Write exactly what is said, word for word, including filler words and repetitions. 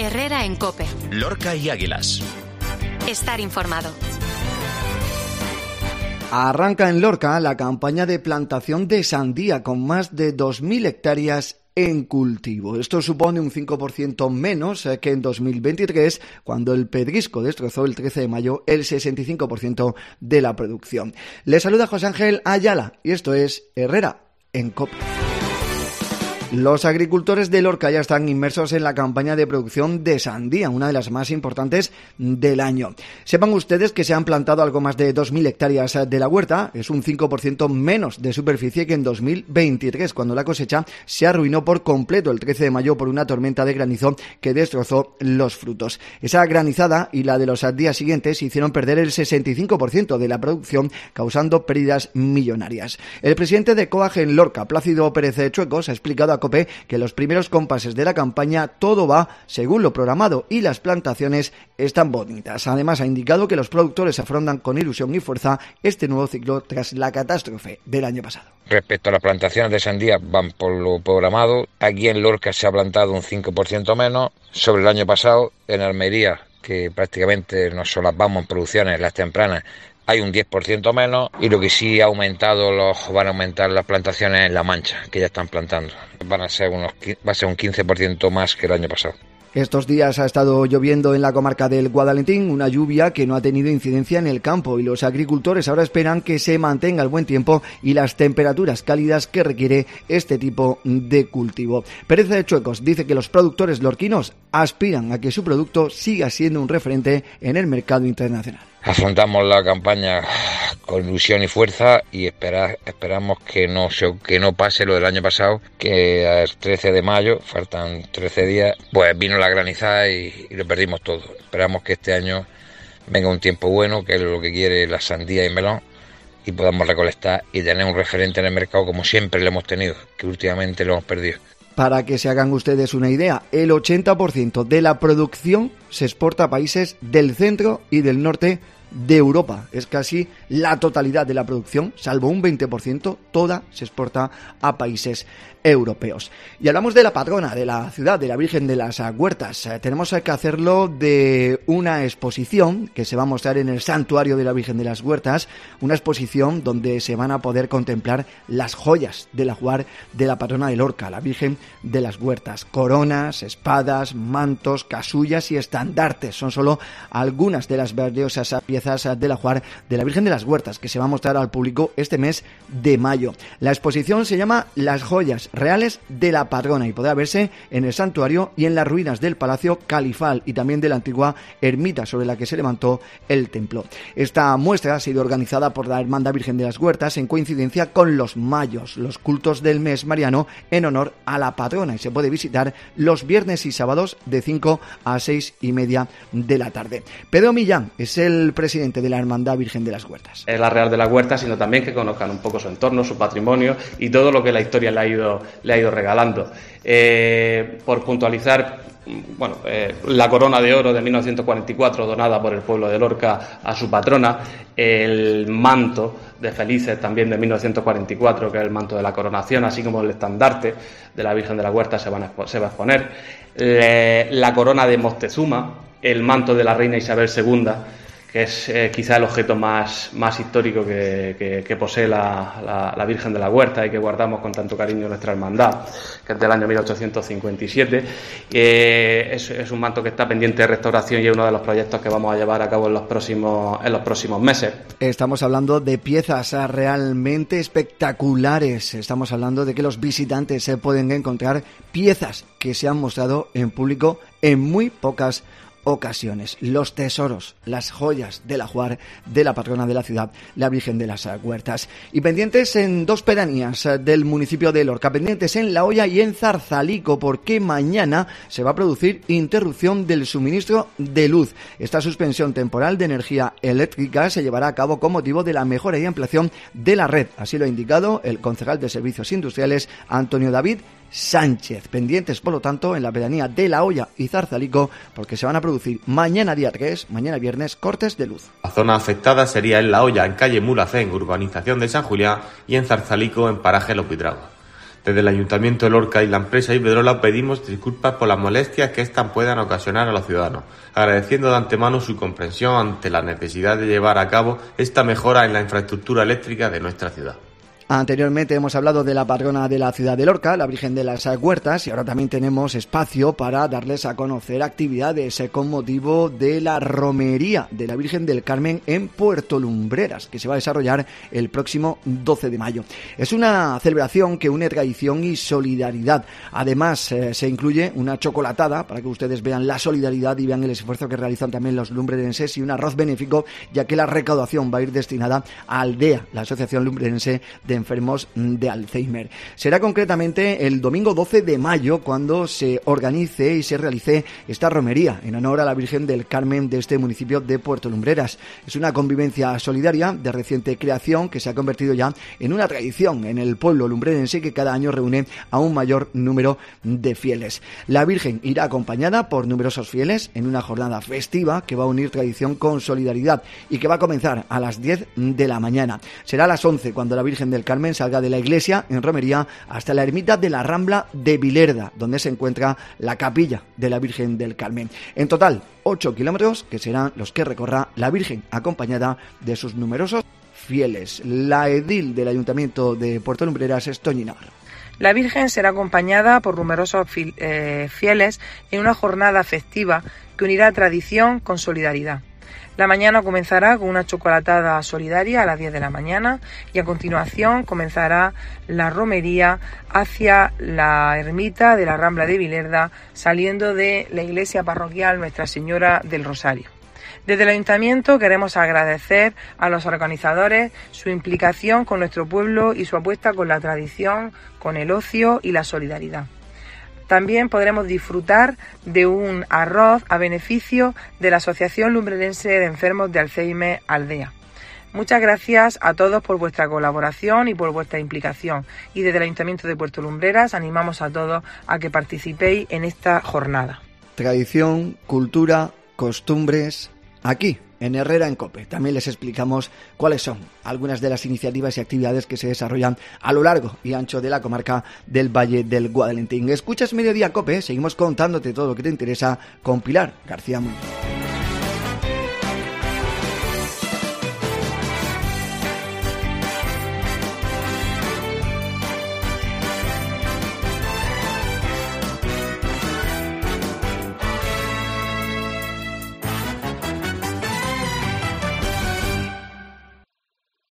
Herrera en COPE. Lorca y Águilas. Estar informado. Arranca en Lorca la campaña de plantación de sandía con más de dos mil hectáreas en cultivo. Esto supone un cinco por ciento menos que en dos mil veintitrés, cuando el pedrisco destrozó el trece de mayo el sesenta y cinco por ciento de la producción. Le saluda José Ángel Ayala y esto es Herrera en COPE. Los agricultores de Lorca ya están inmersos en la campaña de producción de sandía, una de las más importantes del año. Sepan ustedes que se han plantado algo más de dos mil hectáreas de la huerta, es un cinco por ciento menos de superficie que en dos mil veintitrés, cuando la cosecha se arruinó por completo el trece de mayo por una tormenta de granizo que destrozó los frutos. Esa granizada y la de los días siguientes hicieron perder el sesenta y cinco por ciento de la producción, causando pérdidas millonarias. El presidente de COAG en Lorca, Plácido Pérez Chuecos, ha explicado a COPE que los primeros compases de la campaña todo va según lo programado y las plantaciones están bonitas. Además, ha indicado que los productores afrontan con ilusión y fuerza este nuevo ciclo tras la catástrofe del año pasado. Respecto a las plantaciones de sandía, van por lo programado. Aquí en Lorca se ha plantado un cinco por ciento menos sobre el año pasado. En Almería, que prácticamente nos solapamos en producciones, las tempranas, hay un diez por ciento menos, y lo que sí ha aumentado, los van a aumentar las plantaciones en La Mancha, que ya están plantando. Van a ser unos, va a ser un quince por ciento más que el año pasado. Estos días ha estado lloviendo en la comarca del Guadalentín, una lluvia que no ha tenido incidencia en el campo, y los agricultores ahora esperan que se mantenga el buen tiempo y las temperaturas cálidas que requiere este tipo de cultivo. Pérez de Chuecos dice que los productores lorquinos aspiran a que su producto siga siendo un referente en el mercado internacional. Afrontamos la campaña con ilusión y fuerza y espera, esperamos que no, que no pase lo del año pasado, que el trece de mayo, faltan trece días, pues vino la granizada y, y lo perdimos todo. Esperamos que este año venga un tiempo bueno, que es lo que quiere la sandía y el melón, y podamos recolectar y tener un referente en el mercado como siempre lo hemos tenido, que últimamente lo hemos perdido. Para que se hagan ustedes una idea, el ochenta por ciento de la producción se exporta a países del centro y del norte de Europa. Es casi la totalidad de la producción, salvo un veinte por ciento, toda se exporta a países europeos. Y hablamos de la patrona de la ciudad, de la Virgen de las Huertas. Eh, tenemos que hacerlo de una exposición que se va a mostrar en el Santuario de la Virgen de las Huertas, una exposición donde se van a poder contemplar las joyas del ajuar de la patrona de Lorca, la Virgen de las Huertas. Coronas, espadas, mantos, casullas y estandartes son solo algunas de las valiosas piezas del ajuar de la Virgen de las Huertas que se va a mostrar al público este mes de mayo. La exposición se llama Las joyas reales de la patrona y podrá verse en el santuario y en las ruinas del Palacio Califal y también de la antigua ermita sobre la que se levantó el templo. Esta muestra ha sido organizada por la Hermandad Virgen de las Huertas en coincidencia con los mayos, los cultos del mes mariano en honor a la patrona, y se puede visitar los viernes y sábados de cinco a seis y media de la tarde. Pedro Millán es el presidente de la Hermandad Virgen de las Huertas. Es la Real de la Huerta, sino también que conozcan un poco su entorno, su patrimonio y todo lo que la historia le ha ido, le ha ido regalando. Eh, por puntualizar, bueno, eh, la corona de oro de mil novecientos cuarenta y cuatro donada por el pueblo de Lorca a su patrona, el manto de Felices también de mil novecientos cuarenta y cuatro, que es el manto de la coronación, así como el estandarte de la Virgen de la Huerta se, van a expo- se va a exponer, Le, la corona de Moctezuma, el manto de la reina Isabel segunda, que es eh, quizá el objeto más, más histórico que, que, que posee la, la, la Virgen de la Huerta y que guardamos con tanto cariño en nuestra hermandad, que es del año mil ochocientos cincuenta y siete. Eh, es, es un manto que está pendiente de restauración y es uno de los proyectos que vamos a llevar a cabo en los próximos, en los próximos meses. Estamos hablando de piezas realmente espectaculares. Estamos hablando de que los visitantes se pueden encontrar piezas que se han mostrado en público en muy pocas ocasiones. Los tesoros, las joyas del ajuar de la patrona de la ciudad, la Virgen de las Huertas. Y pendientes en dos pedanías del municipio de Lorca, pendientes en La Hoya y en Zarzalico, porque mañana se va a producir interrupción del suministro de luz. Esta suspensión temporal de energía eléctrica se llevará a cabo con motivo de la mejora y ampliación de la red. Así lo ha indicado el concejal de Servicios Industriales, Antonio David Sánchez. Pendientes, por lo tanto, en la pedanía de La Hoya y Zarzalico, porque se van a producir mañana día tres, mañana viernes, cortes de luz. La zona afectada sería en La Hoya, en calle Mulacén, urbanización de San Julián, y en Zarzalico, en paraje Los Vidragos. Desde el Ayuntamiento de Lorca y la empresa Iberdrola pedimos disculpas por las molestias que éstas puedan ocasionar a los ciudadanos, agradeciendo de antemano su comprensión ante la necesidad de llevar a cabo esta mejora en la infraestructura eléctrica de nuestra ciudad. Anteriormente hemos hablado de la patrona de la ciudad de Lorca, la Virgen de las Huertas, y ahora también tenemos espacio para darles a conocer actividades con motivo de la romería de la Virgen del Carmen en Puerto Lumbreras, que se va a desarrollar el próximo doce de mayo. Es una celebración que une tradición y solidaridad. Además, eh, se incluye una chocolatada para que ustedes vean la solidaridad y vean el esfuerzo que realizan también los lumbrerenses, y un arroz benéfico, ya que la recaudación va a ir destinada a Aldea, la Asociación Lumbrerense de Enfermos de Alzheimer. Será concretamente el domingo doce de mayo cuando se organice y se realice esta romería en honor a la Virgen del Carmen de este municipio de Puerto Lumbreras. Es una convivencia solidaria de reciente creación que se ha convertido ya en una tradición en el pueblo lumbrerense, que cada año reúne a un mayor número de fieles. La Virgen irá acompañada por numerosos fieles en una jornada festiva que va a unir tradición con solidaridad y que va a comenzar a las diez de la mañana. Será a las once cuando la Virgen del Carmen salga de la iglesia en romería hasta la ermita de la Rambla de Vilerda, donde se encuentra la capilla de la Virgen del Carmen. En total, ocho kilómetros que serán los que recorra la Virgen, acompañada de sus numerosos fieles. La edil del Ayuntamiento de Puerto Lumbreras es Toñi Navarro. La Virgen será acompañada por numerosos fieles en una jornada festiva que unirá tradición con solidaridad. La mañana comenzará con una chocolatada solidaria a las diez de la mañana y a continuación comenzará la romería hacia la ermita de la Rambla de Vilerda, saliendo de la iglesia parroquial Nuestra Señora del Rosario. Desde el Ayuntamiento queremos agradecer a los organizadores su implicación con nuestro pueblo y su apuesta con la tradición, con el ocio y la solidaridad. También podremos disfrutar de un arroz a beneficio de la Asociación Lumbrerense de Enfermos de Alzheimer Aldea. Muchas gracias a todos por vuestra colaboración y por vuestra implicación. Y desde el Ayuntamiento de Puerto Lumbreras animamos a todos a que participéis en esta jornada. Tradición, cultura, costumbres, aquí en Herrera en COPE. También les explicamos cuáles son algunas de las iniciativas y actividades que se desarrollan a lo largo y ancho de la comarca del Valle del Guadalentín. Escuchas Mediodía COPE, seguimos contándote todo lo que te interesa con Pilar García Muñoz.